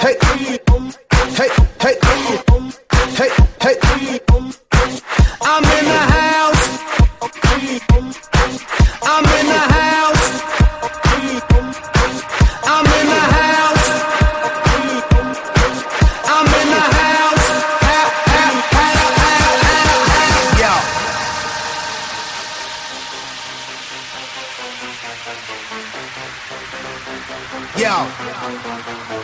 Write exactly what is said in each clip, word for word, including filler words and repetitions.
hey, hey, hey, hey, hey. I'm in the house. I'm in the house. I'm in the house. I'm in the house. Ha, ha, ha, ha, ha, ha. Yo. Yo.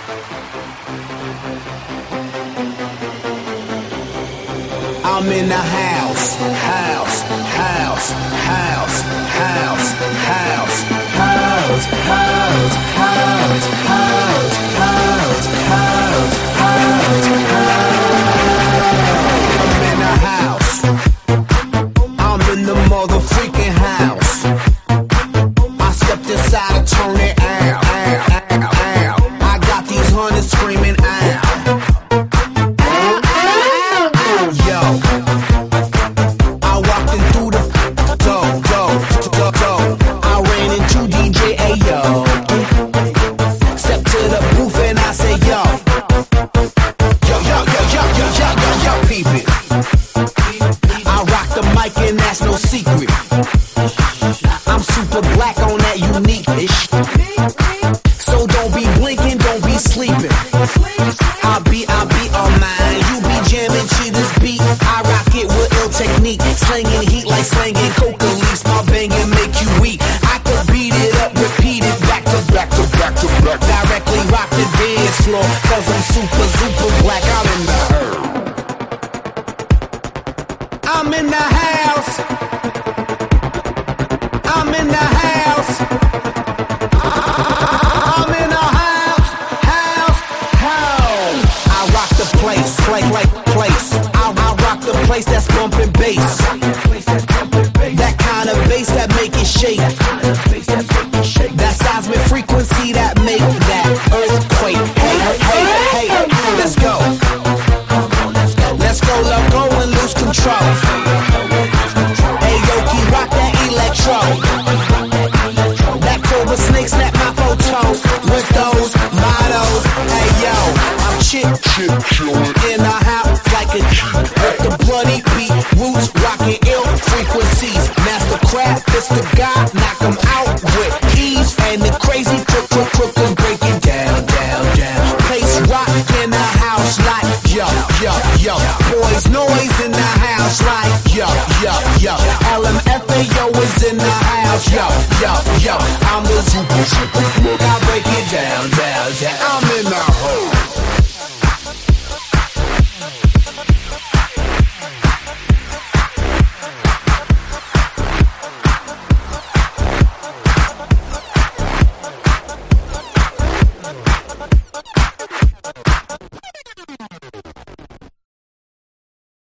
I'm in the house, house, house, house, house, house, house, house, house, house, house, house, house, house. I'm in the house. I'm in the motherfucking house. I stepped inside to turn it out, out, out, out. I got these hunters screaming out. I'm super black on that unique-ish. So don't be blinking, don't be sleeping. I'll be, I'll be on mine. You be jamming to this beat. I rock it with ill technique. Slanging heat like slanging coca leaves. My banging make you weak. I could beat it up, repeat it, back to back to back to back. Directly rock the dance floor. Cause I'm super, super black. I'm in the herd. I'm in the house. I'm in the house. I'm in the house, house, house. I rock the place, like, like place. I, I rock the place that's bumping bass. That kind of bass that make it shake. That seismic frequency that make that earthquake. Hey, hey, hey, let's go. Let's go, let go and lose control. Hey, yo, keep rock that electro. That cobra snake snap my photo with those mottos. Hey, yo, I'm chip, chip, in the house like a G. With the bloody beat, roots rocking ill frequencies. Master craft, it's the God, knock 'em out with ease. And the crazy crook, crook, crook, and break it down, down, down. Place rock in the house like yo, yo, yo. Boys noise in the house like yo, yo, yo. L M F A O is in the house, yo, yo, yo. I'm the super, super, I break it down, down, down. I'm